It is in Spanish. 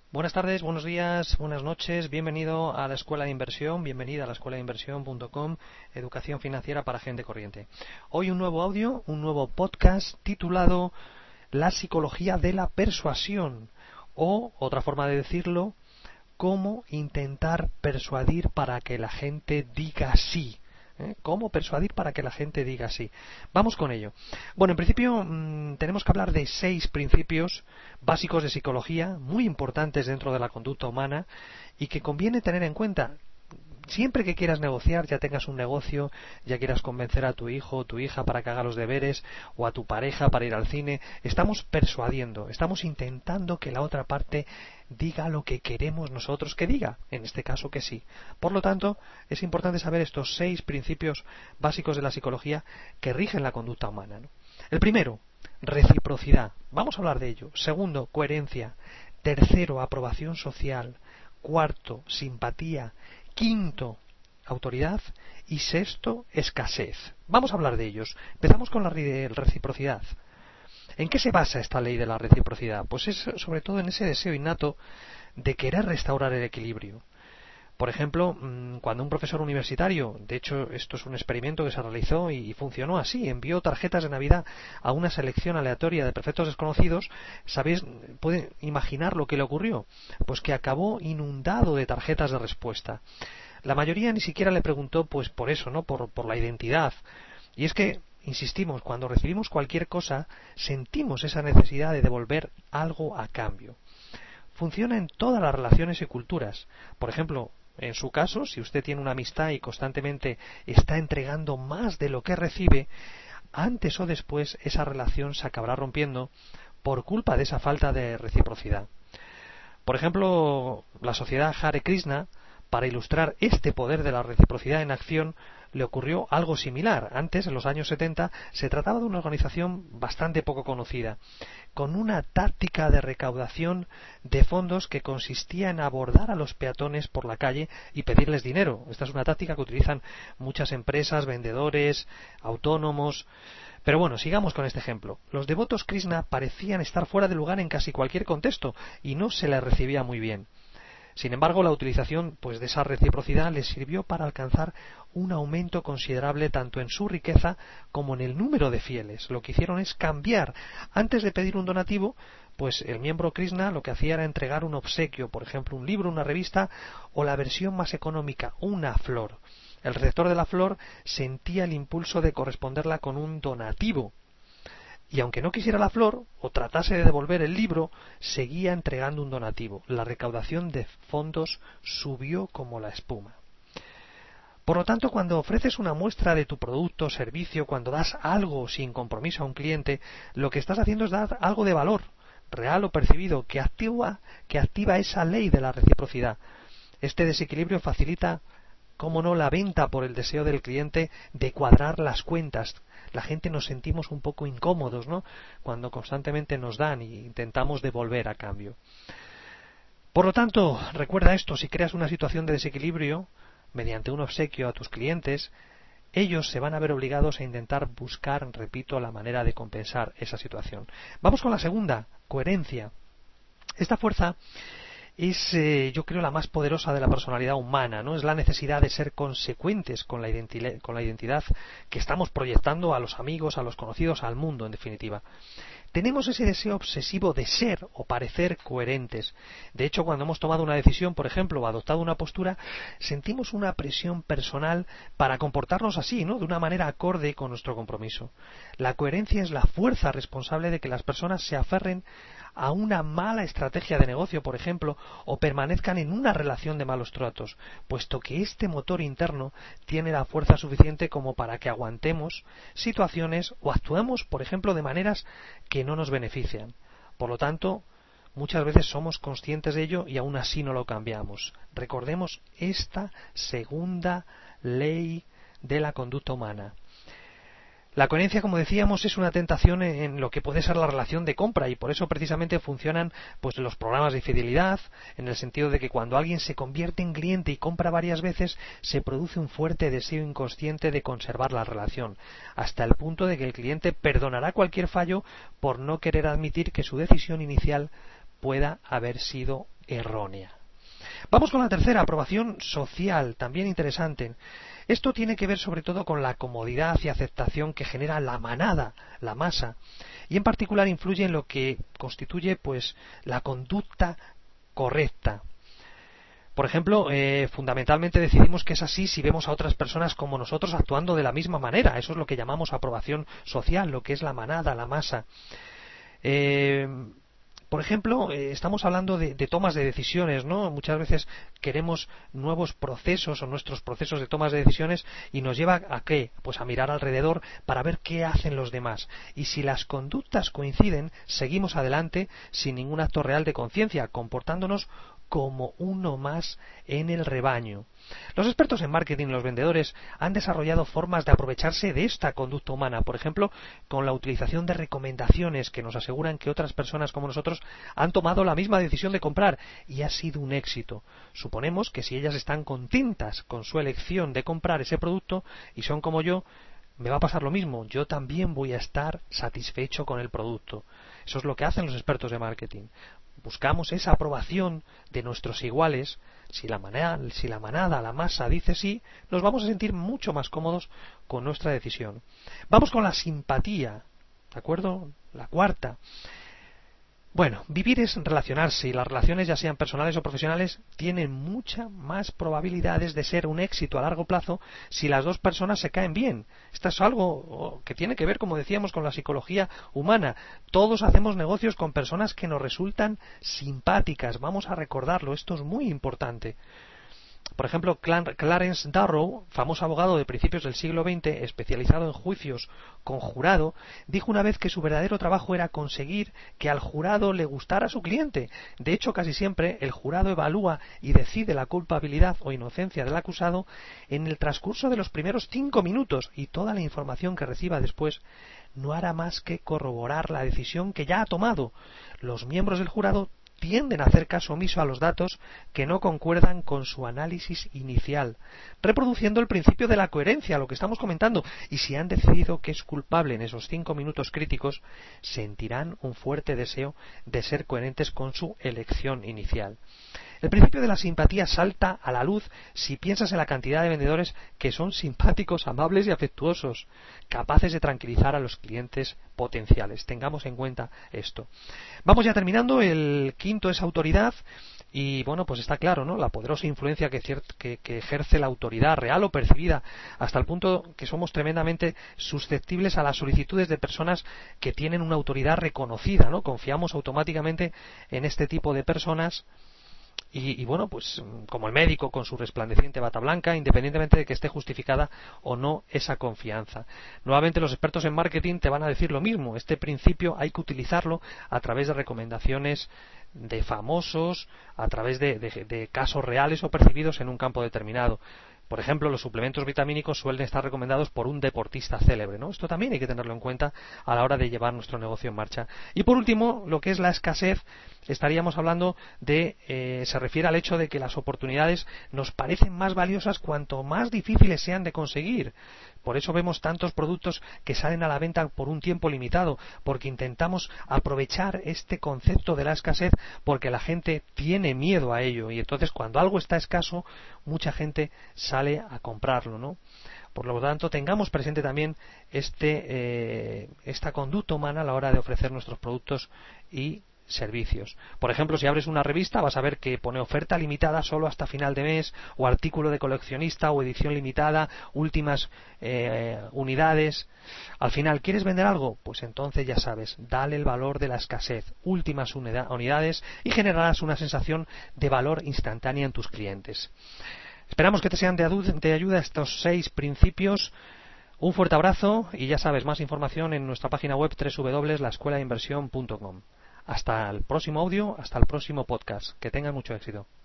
Buenas tardes, buenos días, buenas noches, bienvenido a la Escuela de Inversión, bienvenida a la escuela de inversión.com, educación financiera para gente corriente. Hoy un nuevo audio, un nuevo podcast titulado La psicología de la persuasión, o, otra forma de decirlo, cómo intentar persuadir para que la gente diga sí. ¿Cómo persuadir para que la gente diga sí? Vamos con ello. Bueno, en principio tenemos que hablar de 6 principios básicos de psicología, muy importantes dentro de la conducta humana y que conviene tener en cuenta. Siempre que quieras negociar, ya tengas un negocio, ya quieras convencer a tu hijo o tu hija para que haga los deberes, o a tu pareja para ir al cine, estamos persuadiendo, estamos intentando que la otra parte diga lo que queremos nosotros que diga, en este caso que sí. Por lo tanto, es importante saber estos 6 principios básicos de la psicología que rigen la conducta humana, ¿no? El primero, reciprocidad. Vamos a hablar de ello. Segundo, coherencia. Tercero, aprobación social. Cuarto, simpatía. Quinto, autoridad. Y sexto, escasez. Vamos a hablar de ellos. Empezamos con la reciprocidad. ¿En qué se basa esta ley de la reciprocidad? Pues es sobre todo en ese deseo innato de querer restaurar el equilibrio. Por ejemplo, cuando un profesor universitario, de hecho esto es un experimento que se realizó y funcionó así, envió tarjetas de Navidad a una selección aleatoria de perfectos desconocidos, ¿sabéis? ¿Pueden imaginar lo que le ocurrió? Pues que acabó inundado de tarjetas de respuesta. La mayoría ni siquiera le preguntó pues por eso, ¿no? Por la identidad. Y es que, insistimos, cuando recibimos cualquier cosa, sentimos esa necesidad de devolver algo a cambio. Funciona en todas las relaciones y culturas. Por ejemplo, en su caso, si usted tiene una amistad y constantemente está entregando más de lo que recibe, antes o después esa relación se acabará rompiendo por culpa de esa falta de reciprocidad. Por ejemplo, la sociedad Hare Krishna, para ilustrar este poder de la reciprocidad en acción, le ocurrió algo similar. Antes, en los años 70, se trataba de una organización bastante poco conocida, con una táctica de recaudación de fondos que consistía en abordar a los peatones por la calle y pedirles dinero. Esta es una táctica que utilizan muchas empresas, vendedores, autónomos. Pero bueno, sigamos con este ejemplo. Los devotos Krishna parecían estar fuera de lugar en casi cualquier contexto y no se les recibía muy bien. Sin embargo, la utilización de esa reciprocidad les sirvió para alcanzar un aumento considerable tanto en su riqueza como en el número de fieles. Lo que hicieron es cambiar. Antes de pedir un donativo, pues el miembro Krishna lo que hacía era entregar un obsequio, por ejemplo, un libro, una revista o la versión más económica, una flor. El receptor de la flor sentía el impulso de corresponderla con un donativo. Y aunque no quisiera la flor o tratase de devolver el libro, seguía entregando un donativo. La recaudación de fondos subió como la espuma. Por lo tanto, cuando ofreces una muestra de tu producto o servicio, cuando das algo sin compromiso a un cliente, lo que estás haciendo es dar algo de valor, real o percibido, que activa esa ley de la reciprocidad. Este desequilibrio facilita, cómo no, la venta por el deseo del cliente de cuadrar las cuentas. La gente nos sentimos un poco incómodos, ¿no?, cuando constantemente nos dan y intentamos devolver a cambio. Por lo tanto, recuerda esto: si creas una situación de desequilibrio mediante un obsequio a tus clientes, ellos se van a ver obligados a intentar buscar, repito, la manera de compensar esa situación. Vamos con la segunda, coherencia. Esta fuerza es, yo creo, la más poderosa de la personalidad humana, ¿no? Es la necesidad de ser consecuentes con la identidad que estamos proyectando a los amigos, a los conocidos, al mundo, en definitiva. Tenemos ese deseo obsesivo de ser o parecer coherentes. De hecho, cuando hemos tomado una decisión, por ejemplo, o adoptado una postura, sentimos una presión personal para comportarnos así, ¿no?, de una manera acorde con nuestro compromiso. La coherencia es la fuerza responsable de que las personas se aferren a una mala estrategia de negocio, por ejemplo, o permanezcan en una relación de malos tratos, puesto que este motor interno tiene la fuerza suficiente como para que aguantemos situaciones o actuemos, por ejemplo, de maneras que no nos benefician. Por lo tanto, muchas veces somos conscientes de ello y aún así no lo cambiamos. Recordemos esta segunda ley de la conducta humana. La coherencia, como decíamos, es una tentación en lo que puede ser la relación de compra, y por eso precisamente funcionan los programas de fidelidad, en el sentido de que cuando alguien se convierte en cliente y compra varias veces, se produce un fuerte deseo inconsciente de conservar la relación, hasta el punto de que el cliente perdonará cualquier fallo por no querer admitir que su decisión inicial pueda haber sido errónea. Vamos con la tercera, aprobación social, también interesante. Esto tiene que ver sobre todo con la comodidad y aceptación que genera la manada, la masa, y en particular influye en lo que constituye pues la conducta correcta. Por ejemplo, fundamentalmente decidimos que es así si vemos a otras personas como nosotros actuando de la misma manera. Eso es lo que llamamos aprobación social, lo que es la manada, la masa. Por ejemplo, estamos hablando de tomas de decisiones, ¿no? Muchas veces queremos nuevos procesos o nuestros procesos de tomas de decisiones y nos lleva a ¿qué? Pues a mirar alrededor para ver qué hacen los demás. Y si las conductas coinciden, seguimos adelante sin ningún acto real de conciencia, comportándonos como uno más en el rebaño. Los expertos en marketing y los vendedores han desarrollado formas de aprovecharse de esta conducta humana, por ejemplo, con la utilización de recomendaciones que nos aseguran que otras personas como nosotros han tomado la misma decisión de comprar y ha sido un éxito. Suponemos que si ellas están contentas con su elección de comprar ese producto y son como yo, me va a pasar lo mismo, yo también voy a estar satisfecho con el producto. Eso es lo que hacen los expertos de marketing. Buscamos esa aprobación de nuestros iguales. Si la manada, la masa dice sí, nos vamos a sentir mucho más cómodos con nuestra decisión. Vamos con la simpatía, ¿de acuerdo? La cuarta. Bueno, vivir es relacionarse y las relaciones, ya sean personales o profesionales, tienen muchas más probabilidades de ser un éxito a largo plazo si las dos personas se caen bien. Esto es algo que tiene que ver, como decíamos, con la psicología humana. Todos hacemos negocios con personas que nos resultan simpáticas. Vamos a recordarlo, esto es muy importante. Por ejemplo, Clarence Darrow, famoso abogado de principios del siglo XX, especializado en juicios con jurado, dijo una vez que su verdadero trabajo era conseguir que al jurado le gustara a su cliente. De hecho, casi siempre el jurado evalúa y decide la culpabilidad o inocencia del acusado en el transcurso de los primeros 5 minutos, y toda la información que reciba después no hará más que corroborar la decisión que ya ha tomado. Los miembros del jurado tienden a hacer caso omiso a los datos que no concuerdan con su análisis inicial, reproduciendo el principio de la coherencia, lo que estamos comentando, y si han decidido que es culpable en esos 5 minutos críticos, sentirán un fuerte deseo de ser coherentes con su elección inicial. El principio de la simpatía salta a la luz si piensas en la cantidad de vendedores que son simpáticos, amables y afectuosos, capaces de tranquilizar a los clientes potenciales. Tengamos en cuenta esto. Vamos ya terminando. El quinto es autoridad. Y bueno, pues está claro, ¿no? La poderosa influencia que ejerce la autoridad real o percibida, hasta el punto que somos tremendamente susceptibles a las solicitudes de personas que tienen una autoridad reconocida, ¿no? Confiamos automáticamente en este tipo de personas. Y bueno, pues como el médico con su resplandeciente bata blanca, independientemente de que esté justificada o no esa confianza. Nuevamente los expertos en marketing te van a decir lo mismo. Este principio hay que utilizarlo a través de recomendaciones de famosos, a través de casos reales o percibidos en un campo determinado. Por ejemplo, los suplementos vitamínicos suelen estar recomendados por un deportista célebre, ¿no? Esto también hay que tenerlo en cuenta a la hora de llevar nuestro negocio en marcha. Y por último, lo que es la escasez, estaríamos hablando se refiere al hecho de que las oportunidades nos parecen más valiosas cuanto más difíciles sean de conseguir. Por eso vemos tantos productos que salen a la venta por un tiempo limitado, porque intentamos aprovechar este concepto de la escasez, porque la gente tiene miedo a ello, y entonces cuando algo está escaso, mucha gente sale a comprarlo, ¿no? Por lo tanto, tengamos presente también esta conducta humana a la hora de ofrecer nuestros productos y servicios. Por ejemplo, si abres una revista vas a ver que pone oferta limitada solo hasta final de mes, o artículo de coleccionista o edición limitada, últimas unidades. Al final, ¿quieres vender algo? Pues entonces ya sabes, dale el valor de la escasez, últimas unidades, y generarás una sensación de valor instantánea en tus clientes. Esperamos que te sean de ayuda estos 6 principios. Un fuerte abrazo y ya sabes, más información en nuestra página web www.laescuelainversión.com. Hasta el próximo audio, hasta el próximo podcast. Que tengan mucho éxito.